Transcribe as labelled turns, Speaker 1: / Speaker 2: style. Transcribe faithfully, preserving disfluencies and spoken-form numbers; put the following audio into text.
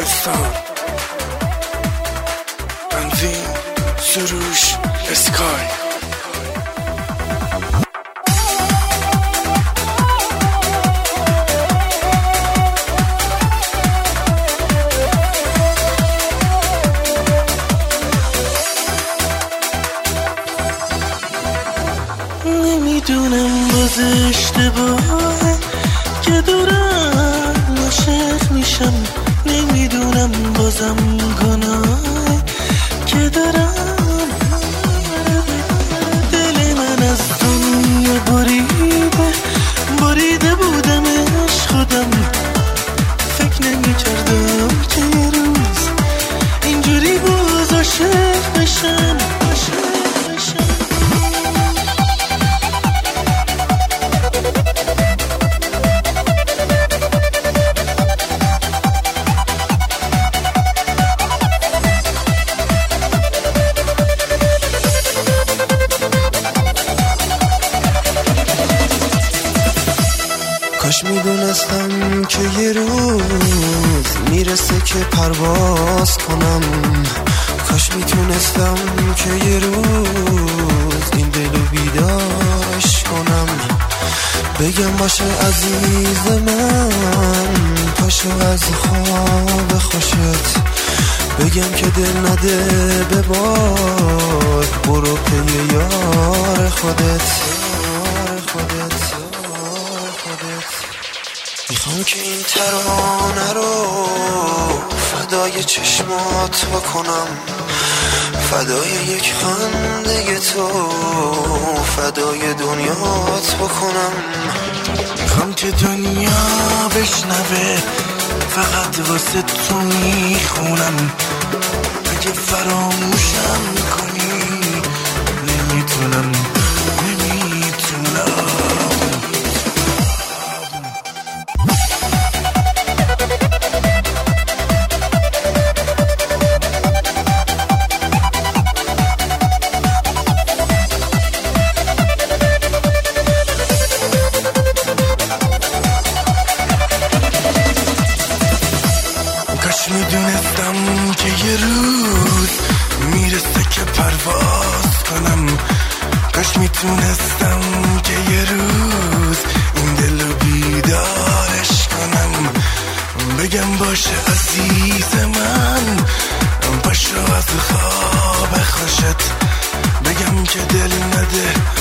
Speaker 1: استار بنزین سروش اسکای
Speaker 2: نمیدونم باز اشتباهه که دورم عاشق میشم، نمیدونم بازم گناهه که دارم دل من از دنیا بریده بریده بودمش خودم، فکر نمیکردم که یه روز اینجوری باز عاشق بشم عاشق بشم.
Speaker 3: کاش میدونستم که یه روز میرسه که پرواز کنم، کاش میتونستم که یه روز این دلو بیدارش کنم، بگم باشه عزیز من پاشو از خواب خوشت، بگم که دل نده به باد برو پی یار خودت یار خودت میخوام که این ترانه رو فدای چشمات بکنم، فدای یک خنده تو، فدای دنیات بکنم.
Speaker 2: میخوام که دنیا بشنوه فقط واسه تو میخونم، اگه فراموشم کنی نمیتونم نمیتونم. کاش میدونستم که یه روز میرسه که پرواز کنم، کاش میتونستم که یه روز این دلو بیدارش کنم، بگم باشه عزیز من پاشو از خواب خوشت، بگم که دل نده